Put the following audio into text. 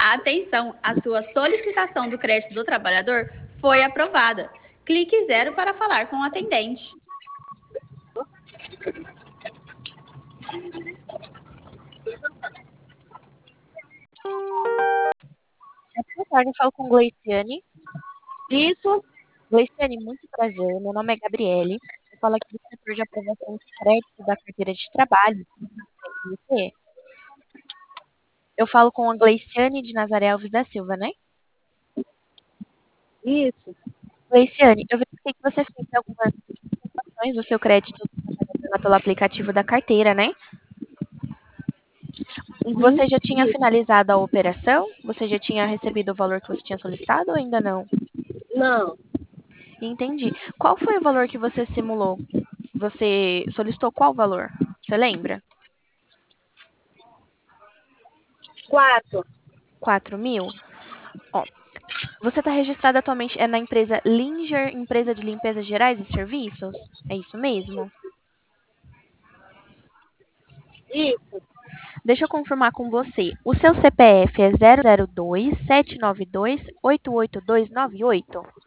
Atenção, a sua solicitação do crédito do trabalhador foi aprovada. Clique 0 para falar com o atendente. Boa tarde, eu falo com Gleiciane. Isso, Gleiciane, muito prazer. Meu nome é Gabriele. Eu falo aqui do setor de aprovação de crédito da carteira de trabalho. Você? Eu falo com a Gleiciane de Nazaré Alves da Silva, né? isso. Gleiciane, eu verifiquei que você fez algumas informações do seu crédito pelo aplicativo da carteira, né? Uhum. Você já tinha finalizado a operação? Você já tinha recebido o valor que você tinha solicitado ou ainda não? Não, Entendi. Qual foi o valor que você simulou? Você solicitou qual valor? Você lembra? 4. 4.000? Ó, você está registrado atualmente na empresa Linger, empresa de limpeza gerais e serviços? É isso mesmo? Isso, Deixa eu confirmar com você. O seu CPF é 002-792-88298?